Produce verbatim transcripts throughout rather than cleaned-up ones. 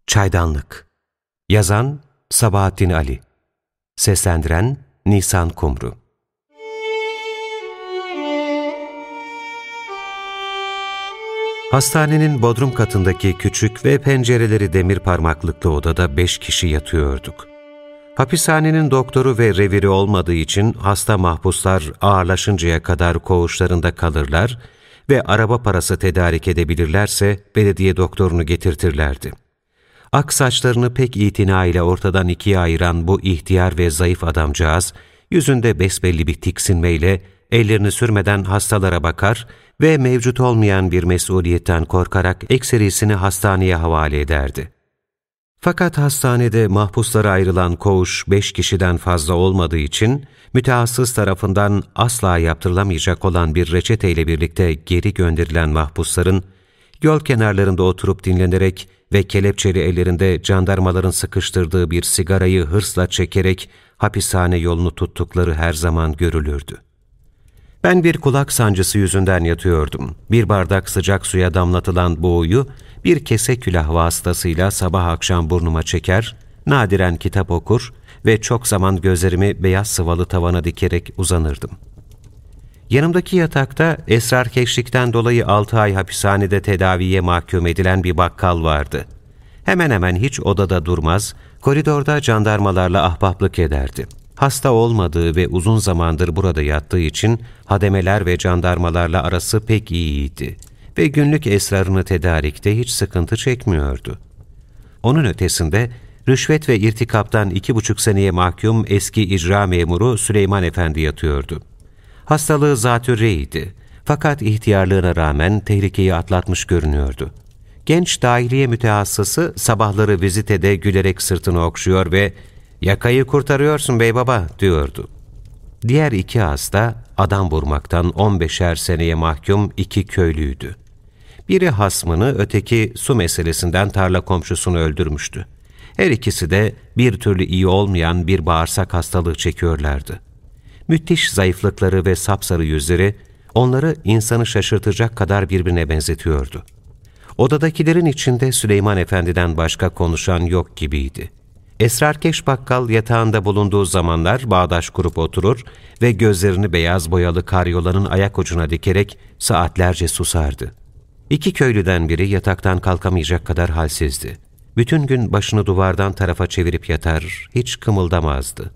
Çaydanlık. Yazan Sabahattin Ali. Seslendiren Nisan Kumru. Hastanenin bodrum katındaki küçük ve pencereleri demir parmaklıklı odada beş kişi yatıyorduk. Hapishanenin doktoru ve reviri olmadığı için hasta mahpuslar ağırlaşıncaya kadar koğuşlarında kalırlar ve araba parası tedarik edebilirlerse belediye doktorunu getirtirlerdi. Ak saçlarını pek itina ile ortadan ikiye ayıran bu ihtiyar ve zayıf adamcağız, yüzünde besbelli bir tiksinmeyle ellerini sürmeden hastalara bakar ve mevcut olmayan bir mesuliyetten korkarak ekserisini hastaneye havale ederdi. Fakat hastanede mahpuslara ayrılan koğuş beş kişiden fazla olmadığı için mütehassıs tarafından asla yaptırılamayacak olan bir reçeteyle birlikte geri gönderilen mahpusların yol kenarlarında oturup dinlenerek ve kelepçeli ellerinde jandarmaların sıkıştırdığı bir sigarayı hırsla çekerek hapishane yolunu tuttukları her zaman görülürdü. Ben bir kulak sancısı yüzünden yatıyordum. Bir bardak sıcak suya damlatılan buğuyu bir kese külah vasıtasıyla sabah akşam burnuma çeker, nadiren kitap okur ve çok zaman gözlerimi beyaz sıvalı tavana dikerek uzanırdım. Yanımdaki yatakta esrarkeşlikten dolayı altı ay hapishanede tedaviye mahkum edilen bir bakkal vardı. Hemen hemen hiç odada durmaz, koridorda jandarmalarla ahbaplık ederdi. Hasta olmadığı ve uzun zamandır burada yattığı için hademeler ve jandarmalarla arası pek iyiydi ve günlük esrarını tedarikte hiç sıkıntı çekmiyordu. Onun ötesinde rüşvet ve irtikaptan iki buçuk seneye mahkum eski icra memuru Süleyman Efendi yatıyordu. Hastalığı zatürreydi fakat ihtiyarlığına rağmen tehlikeyi atlatmış görünüyordu. Genç dahiliye mütehassısı sabahları vizitede gülerek sırtını okşuyor ve "Yakayı kurtarıyorsun bey baba" diyordu. Diğer iki hasta adam vurmaktan on beşer seneye mahkum iki köylüydü. Biri hasmını, öteki su meselesinden tarla komşusunu öldürmüştü. Her ikisi de bir türlü iyi olmayan bir bağırsak hastalığı çekiyorlardı. Müthiş zayıflıkları ve sapsarı yüzleri onları insanı şaşırtacak kadar birbirine benzetiyordu. Odadakilerin içinde Süleyman Efendi'den başka konuşan yok gibiydi. Esrarkeş bakkal yatağında bulunduğu zamanlar bağdaş kurup oturur ve gözlerini beyaz boyalı karyolanın ayak ucuna dikerek saatlerce susardı. İki köylüden biri yataktan kalkamayacak kadar halsizdi. Bütün gün başını duvardan tarafa çevirip yatar, hiç kımıldamazdı.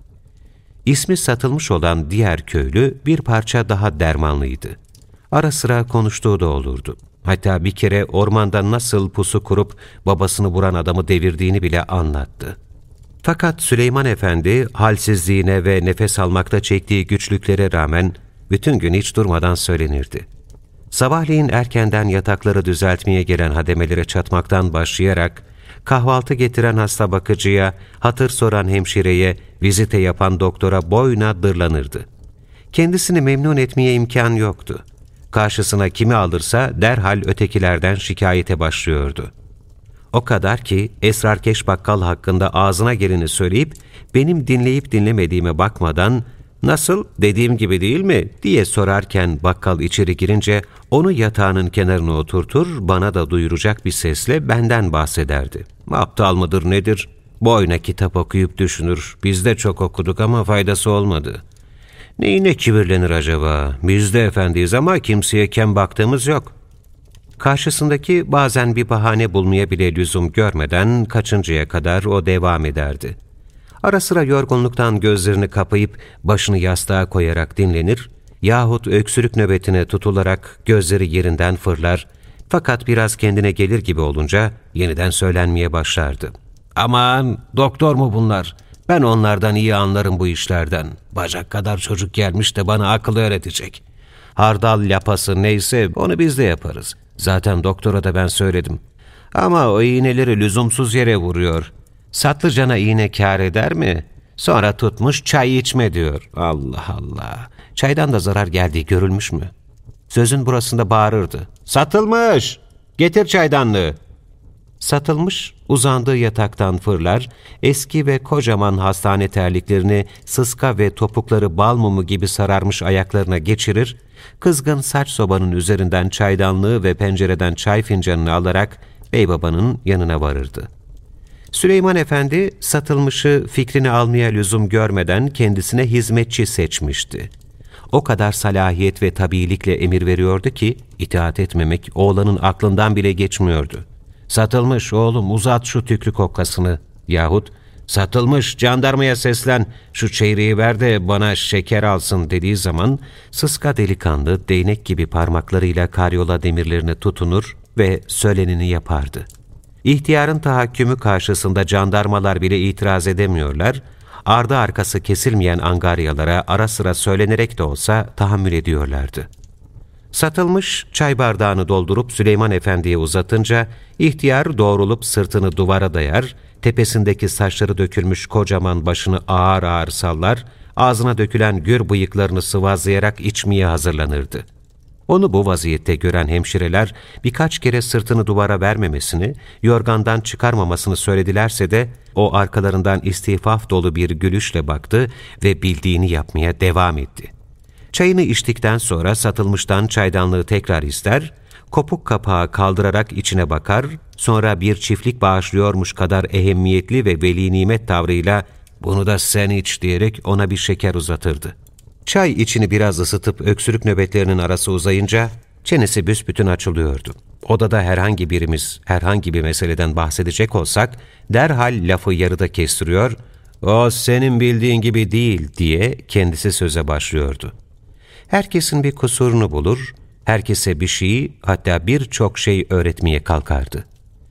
İsmi satılmış olan diğer köylü bir parça daha dermanlıydı. Ara sıra konuştuğu da olurdu. Hatta bir kere ormanda nasıl pusu kurup babasını vuran adamı devirdiğini bile anlattı. Fakat Süleyman Efendi halsizliğine ve nefes almakta çektiği güçlüklere rağmen bütün gün hiç durmadan söylenirdi. Sabahleyin erkenden yatakları düzeltmeye gelen hademelere çatmaktan başlayarak kahvaltı getiren hasta bakıcıya, hatır soran hemşireye, vizite yapan doktora boyuna dırlanırdı. Kendisini memnun etmeye imkan yoktu. Karşısına kimi alırsa derhal ötekilerden şikayete başlıyordu. O kadar ki esrarkeş bakkal hakkında ağzına geleni söyleyip benim dinleyip dinlemediğime bakmadan "Nasıl, dediğim gibi değil mi?" diye sorarken bakkal içeri girince onu yatağının kenarına oturtur, bana da duyuracak bir sesle benden bahsederdi. "Aptal mıdır nedir? Boyuna kitap okuyup düşünür. Biz de çok okuduk ama faydası olmadı. Neyine kibirlenir acaba? Biz de efendiyiz ama kimseye kem baktığımız yok." Karşısındaki bazen bir bahane bulmaya bile lüzum görmeden kaçıncaya kadar o devam ederdi. Ara sıra yorgunluktan gözlerini kapayıp başını yastığa koyarak dinlenir yahut öksürük nöbetine tutularak gözleri yerinden fırlar fakat biraz kendine gelir gibi olunca yeniden söylenmeye başlardı. "Aman, doktor mu bunlar? Ben onlardan iyi anlarım bu işlerden. Bacak kadar çocuk gelmiş de bana akıl öğretecek. Hardal lapası neyse onu biz de yaparız. Zaten doktora da ben söyledim. Ama o iğneleri lüzumsuz yere vuruyor. Satlıcana iğne kâr eder mi? Sonra tutmuş çay içme diyor. Allah Allah. Çaydan da zarar geldiği görülmüş mü?" Sözün burasında bağırırdı. "Satılmış! Getir çaydanlığı!" Satılmış, uzandığı yataktan fırlar, eski ve kocaman hastane terliklerini sıska ve topukları bal mumu gibi sararmış ayaklarına geçirir, kızgın saç sobanın üzerinden çaydanlığı ve pencereden çay fincanını alarak beybabanın yanına varırdı. Süleyman Efendi, Satılmış'ı fikrini almaya lüzum görmeden kendisine hizmetçi seçmişti. O kadar salahiyet ve tabiilikle emir veriyordu ki, itaat etmemek oğlanın aklından bile geçmiyordu. "Satılmış, oğlum uzat şu tükrü kokkasını." yahut "Satılmış, jandarmaya seslen, şu çeyreği ver de bana şeker alsın" dediği zaman, sıska delikanlı değnek gibi parmaklarıyla karyola demirlerini tutunur ve söyleneni yapardı. İhtiyarın tahakkümü karşısında jandarmalar bile itiraz edemiyorlar, ardı arkası kesilmeyen angaryalara ara sıra söylenerek de olsa tahammül ediyorlardı. Satılmış, çay bardağını doldurup Süleyman Efendi'ye uzatınca, ihtiyar doğrulup sırtını duvara dayar, tepesindeki saçları dökülmüş kocaman başını ağır ağır sallar, ağzına dökülen gür bıyıklarını sıvazlayarak içmeye hazırlanırdı. Onu bu vaziyette gören hemşireler birkaç kere sırtını duvara vermemesini, yorgandan çıkarmamasını söyledilerse de o arkalarından istifaf dolu bir gülüşle baktı ve bildiğini yapmaya devam etti. Çayını içtikten sonra Satılmış'tan çaydanlığı tekrar ister, kopuk kapağı kaldırarak içine bakar, sonra bir çiftlik bağışlıyormuş kadar ehemmiyetli ve veli nimet tavrıyla "Bunu da sen iç" diyerek ona bir şeker uzatırdı. Çay içini biraz ısıtıp öksürük nöbetlerinin arası uzayınca çenesi büsbütün açılıyordu. Odada herhangi birimiz herhangi bir meseleden bahsedecek olsak derhal lafı yarıda kestiriyor, "O senin bildiğin gibi değil" diye kendisi söze başlıyordu. Herkesin bir kusurunu bulur, herkese bir şeyi, hatta birçok şey öğretmeye kalkardı.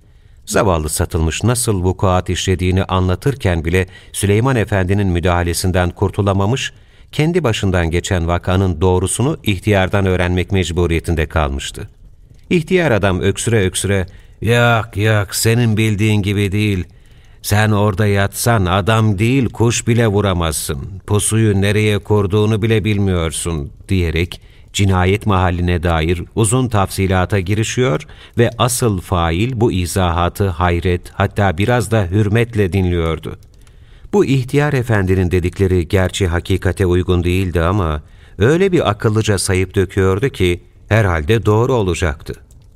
Zavallı Satılmış nasıl vukuat işlediğini anlatırken bile Süleyman Efendi'nin müdahalesinden kurtulamamış, kendi başından geçen vakanın doğrusunu ihtiyardan öğrenmek mecburiyetinde kalmıştı. İhtiyar adam öksüre öksüre, "Yak yak, senin bildiğin gibi değil. Sen orada yatsan adam değil kuş bile vuramazsın. Pusuyu nereye kurduğunu bile bilmiyorsun" diyerek cinayet mahalline dair uzun tafsilata girişiyor ve asıl fail bu izahatı hayret, hatta biraz da hürmetle dinliyordu. Bu ihtiyar efendinin dedikleri gerçi hakikate uygun değildi ama öyle bir akıllıca sayıp döküyordu ki herhalde doğru olacaktı.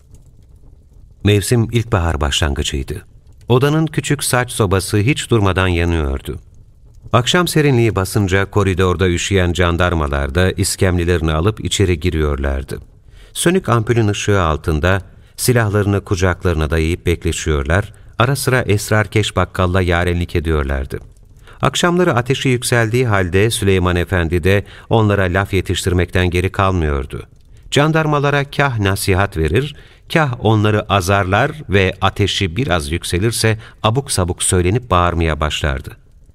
Mevsim ilkbahar başlangıcıydı. Odanın küçük saç sobası hiç durmadan yanıyordu. Akşam serinliği basınca koridorda üşüyen jandarmalar da iskemlilerini alıp içeri giriyorlardı. Sönük ampulün ışığı altında silahlarını kucaklarına dayayıp bekleşiyorlar, ara sıra esrarkeş bakkalla yarenlik ediyorlardı. Akşamları ateşi yükseldiği halde Süleyman Efendi de onlara laf yetiştirmekten geri kalmıyordu. Jandarmalara kah nasihat verir, kah onları azarlar ve ateşi biraz yükselirse abuk sabuk söylenip bağırmaya başlardı.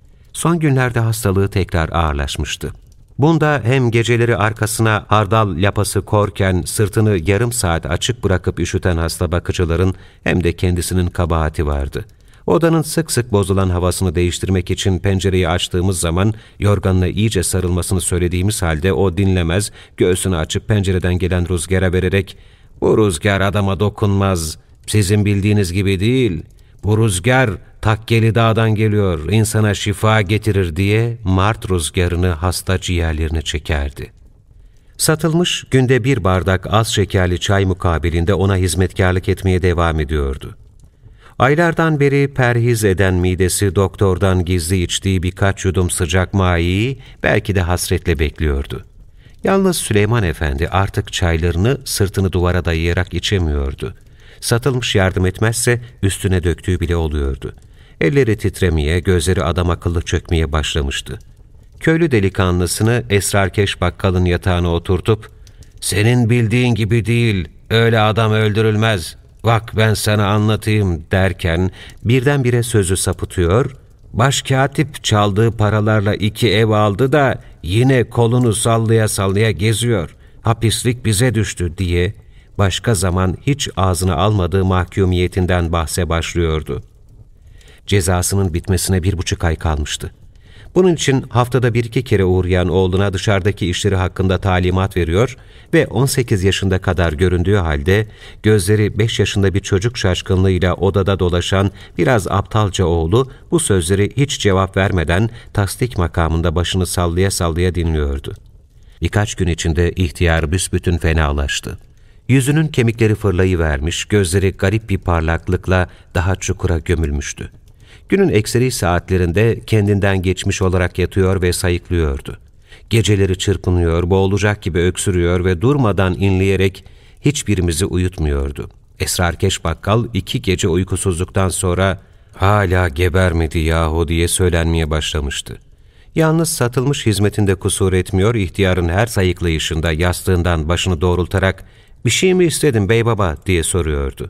Son günlerde hastalığı tekrar ağırlaşmıştı. Bunda hem geceleri arkasına hardal lapası korken sırtını yarım saat açık bırakıp üşüten hasta bakıcıların hem de kendisinin kabahati vardı. Odanın sık sık bozulan havasını değiştirmek için pencereyi açtığımız zaman yorganına iyice sarılmasını söylediğimiz halde o dinlemez, göğsünü açıp pencereden gelen rüzgara vererek "Bu rüzgar adama dokunmaz, sizin bildiğiniz gibi değil, bu rüzgar Takkeli Dağ'dan geliyor, insana şifa getirir" diye mart rüzgarını hasta ciğerlerine çekerdi. Satılmış günde bir bardak az şekerli çay mukabilinde ona hizmetkarlık etmeye devam ediyordu. Aylardan beri perhiz eden midesi doktordan gizli içtiği birkaç yudum sıcak mayeyi belki de hasretle bekliyordu. Yalnız Süleyman Efendi artık çaylarını sırtını duvara dayayarak içemiyordu. Satılmış yardım etmezse üstüne döktüğü bile oluyordu. Elleri titremeye, gözleri adam akıllı çökmeye başlamıştı. Köylü delikanlısını esrarkeş bakkalın yatağına oturtup "Senin bildiğin gibi değil, öyle adam öldürülmez, bak ben sana anlatayım" derken birdenbire sözü sapıtıyor, "Başkatip çaldığı paralarla iki ev aldı da yine kolunu sallaya sallaya geziyor, hapislik bize düştü" diye başka zaman hiç ağzına almadığı mahkumiyetinden bahse başlıyordu. Cezasının bitmesine bir buçuk ay kalmıştı. Bunun için haftada bir iki kere uğrayan oğluna dışarıdaki işleri hakkında talimat veriyor ve on sekiz yaşında kadar göründüğü halde gözleri beş yaşında bir çocuk şaşkınlığıyla odada dolaşan biraz aptalca oğlu bu sözleri hiç cevap vermeden tasdik makamında başını sallaya sallaya dinliyordu. Birkaç gün içinde ihtiyar büsbütün fenalaştı. Yüzünün kemikleri fırlayıvermiş, gözleri garip bir parlaklıkla daha çukura gömülmüştü. Günün ekseri saatlerinde kendinden geçmiş olarak yatıyor ve sayıklıyordu. Geceleri çırpınıyor, boğulacak gibi öksürüyor ve durmadan inleyerek hiçbirimizi uyutmuyordu. Esrarkeş bakkal iki gece uykusuzluktan sonra ''Hala gebermedi yahu'' diye söylenmeye başlamıştı. Yalnız satılmış hizmetinde kusur etmiyor, ihtiyarın her sayıklayışında yastığından başını doğrultarak ''Bir şey mi istedin bey baba?'' diye soruyordu.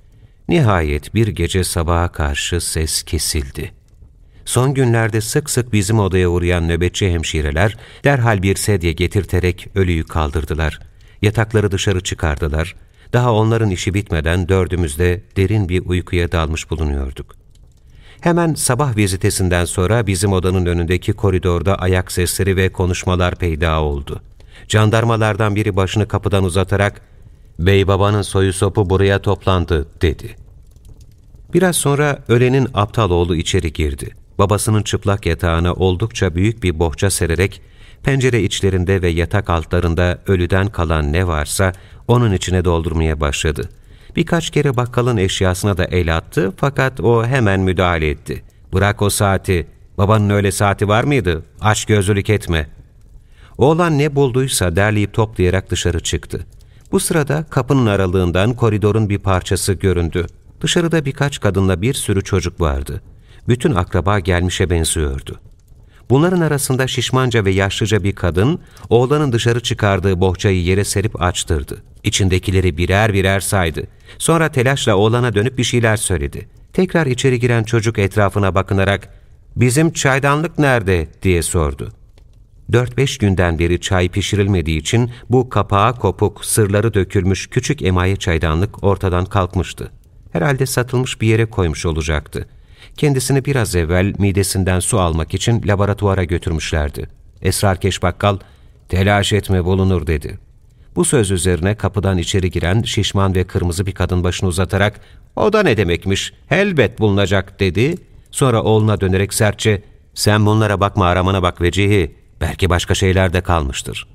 Nihayet bir gece sabaha karşı ses kesildi. Son günlerde sık sık bizim odaya uğrayan nöbetçi hemşireler derhal bir sedye getirterek ölüyü kaldırdılar. Yatakları dışarı çıkardılar. Daha onların işi bitmeden dördümüz de derin bir uykuya dalmış bulunuyorduk. Hemen sabah vizitesinden sonra bizim odanın önündeki koridorda ayak sesleri ve konuşmalar peyda oldu. Jandarmalardan biri başını kapıdan uzatarak ''Bey babanın soyu sopu buraya toplandı'' dedi. Biraz sonra ölenin aptal oğlu içeri girdi. Babasının çıplak yatağına oldukça büyük bir bohça sererek pencere içlerinde ve yatak altlarında ölüden kalan ne varsa onun içine doldurmaya başladı. Birkaç kere bakkalın eşyasına da el attı fakat o hemen müdahale etti. ''Bırak o saati, babanın öyle saati var mıydı? Aç gözlülük etme.'' Oğlan ne bulduysa derleyip toplayarak dışarı çıktı. Bu sırada kapının aralığından koridorun bir parçası göründü. Dışarıda birkaç kadınla bir sürü çocuk vardı. Bütün akraba gelmişe benziyordu. Bunların arasında şişmanca ve yaşlıca bir kadın, oğlanın dışarı çıkardığı bohçayı yere serip açtırdı. İçindekileri birer birer saydı. Sonra telaşla oğlana dönüp bir şeyler söyledi. Tekrar içeri giren çocuk etrafına bakınarak, ''Bizim çaydanlık nerede?'' diye sordu. Dört beş günden beri çay pişirilmediği için bu kapağı kopuk, sırları dökülmüş küçük emaye çaydanlık ortadan kalkmıştı. Herhalde satılmış bir yere koymuş olacaktı. Kendisini biraz evvel midesinden su almak için laboratuvara götürmüşlerdi. Esrarkeş bakkal, ''Telaş etme, bulunur'' dedi. Bu söz üzerine kapıdan içeri giren şişman ve kırmızı bir kadın başını uzatarak ''O da ne demekmiş, elbet bulunacak'' dedi. Sonra oğluna dönerek sertçe ''Sen bunlara bakma, aramana bak Vecihi, belki başka şeyler de kalmıştır.''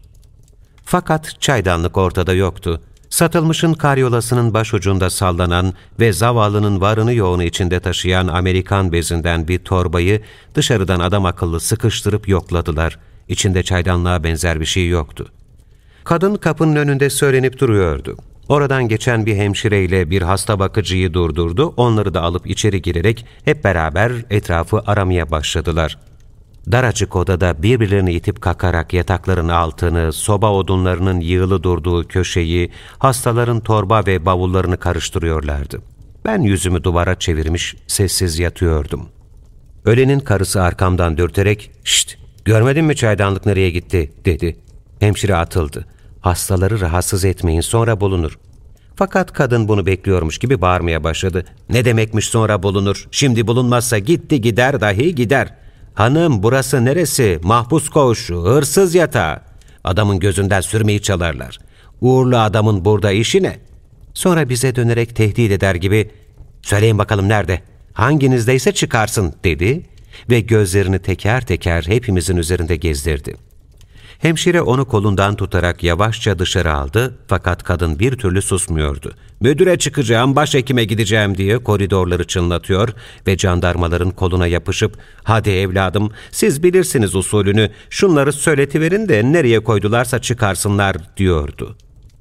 Fakat çaydanlık ortada yoktu. Satılmışın karyolasının başucunda sallanan ve zavallının varını yoğunu içinde taşıyan Amerikan bezinden bir torbayı dışarıdan adam akıllı sıkıştırıp yokladılar. İçinde çaydanlığa benzer bir şey yoktu. Kadın kapının önünde söylenip duruyordu. Oradan geçen bir hemşireyle bir hasta bakıcıyı durdurdu, onları da alıp içeri girerek hep beraber etrafı aramaya başladılar. Daracık odada birbirlerini itip kakarak yatakların altını, soba odunlarının yığılı durduğu köşeyi, hastaların torba ve bavullarını karıştırıyorlardı. Ben yüzümü duvara çevirmiş, sessiz yatıyordum. Ölenin karısı arkamdan dürterek, ''Şşt, görmedin mi çaydanlık nereye gitti?'' dedi. Hemşire atıldı. ''Hastaları rahatsız etmeyin, sonra bulunur.'' Fakat kadın bunu bekliyormuş gibi bağırmaya başladı. ''Ne demekmiş sonra bulunur? Şimdi bulunmazsa gitti gider dahi gider. Hanım, burası neresi? Mahpus koğuşu, hırsız yatağı. Adamın gözünden sürmeyi çalarlar. Uğurlu adamın burada işi ne?'' Sonra bize dönerek tehdit eder gibi ''Söyleyin bakalım nerede? Hanginizdeyse çıkarsın'' dedi ve gözlerini teker teker hepimizin üzerinde gezdirdi. Hemşire onu kolundan tutarak yavaşça dışarı aldı fakat kadın bir türlü susmuyordu. ''Müdüre çıkacağım, başhekime gideceğim'' diye koridorları çınlatıyor ve jandarmaların koluna yapışıp ''Hadi evladım, siz bilirsiniz usulünü, şunları söyletiverin de nereye koydularsa çıkarsınlar'' diyordu.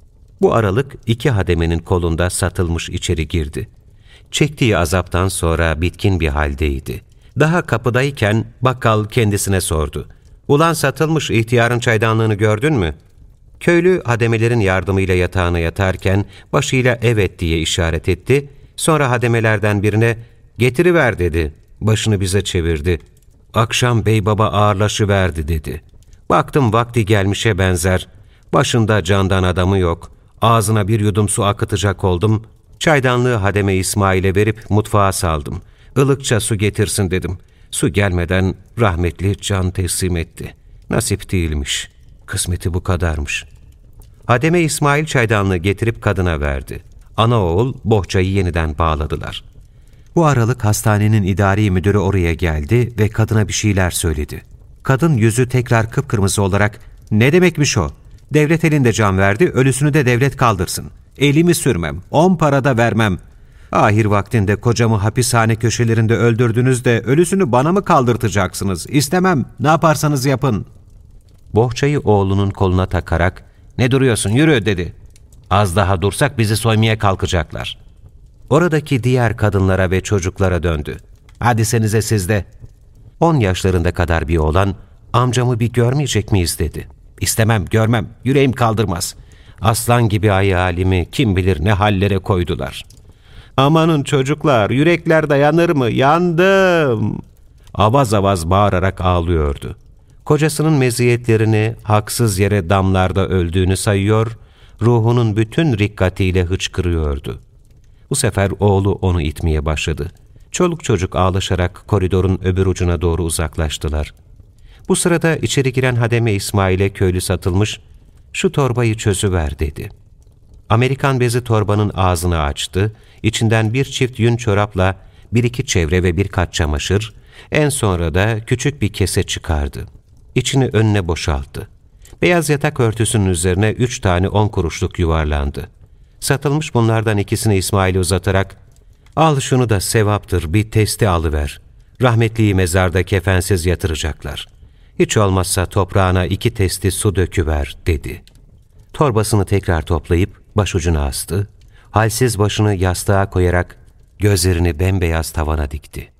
Bu aralık iki hademenin kolunda satılmış içeri girdi. Çektiği azaptan sonra bitkin bir haldeydi. Daha kapıdayken bakkal kendisine sordu. ''Ulan satılmış, ihtiyarın çaydanlığını gördün mü?'' Köylü hademelerin yardımıyla yatağına yatarken başıyla evet diye işaret etti. Sonra hademelerden birine ''Getiriver'' dedi. Başını bize çevirdi. ''Akşam bey baba ağırlaşıverdi'' dedi. Baktım vakti gelmişe benzer. Başında candan adamı yok. Ağzına bir yudum su akıtacak oldum. Çaydanlığı hademe İsmail'e verip mutfağa saldım. ''Ilıkça su getirsin'' dedim. Su gelmeden rahmetli can teslim etti. Nasip değilmiş. Kısmeti bu kadarmış. Hademe İsmail çaydanlığı getirip kadına verdi. Ana oğul bohçayı yeniden bağladılar. Bu aralık hastanenin idari müdürü oraya geldi ve kadına bir şeyler söyledi. Kadın yüzü tekrar kıpkırmızı olarak ''Ne demekmiş o? Devlet elinde can verdi, ölüsünü de devlet kaldırsın. Elimi sürmem, on para da vermem. Ahir vaktinde kocamı hapishane köşelerinde öldürdünüz de ölüsünü bana mı kaldırtacaksınız? İstemem, ne yaparsanız yapın. Bohçayı oğlunun koluna takarak, ne duruyorsun yürü dedi. Az daha dursak bizi soymaya kalkacaklar. Oradaki diğer kadınlara ve çocuklara döndü. Hadi senize siz de. On yaşlarında kadar bir oğlan, amcamı bir görmeyecek miyiz dedi. İstemem, görmem, yüreğim kaldırmaz. Aslan gibi hayalimi kim bilir ne hallere koydular. Amanın çocuklar, yürekler dayanır mı? Yandım. Avaz avaz bağırarak ağlıyordu. Kocasının meziyetlerini, haksız yere damlarda öldüğünü sayıyor, ruhunun bütün rikkatiyle hıçkırıyordu. Bu sefer oğlu onu itmeye başladı. Çoluk çocuk ağlaşarak koridorun öbür ucuna doğru uzaklaştılar. Bu sırada içeri giren Hademe İsmail'e köylü satılmış, "Şu torbayı çözüver" dedi. Amerikan bezi torbanın ağzını açtı, içinden bir çift yün çorapla bir iki çevre ve birkaç çamaşır, en sonra da küçük bir kese çıkardı. İçini önüne boşalttı. Beyaz yatak örtüsünün üzerine üç tane on kuruşluk yuvarlandı. Satılmış bunlardan ikisini İsmail'e uzatarak, "Al şunu da sevaptır, bir testi alıver. Rahmetliyi mezarda kefensiz yatıracaklar. Hiç olmazsa toprağına iki testi su döküver" dedi. Torbasını tekrar toplayıp başucuna astı, halsiz başını yastığa koyarak gözlerini bembeyaz tavana dikti.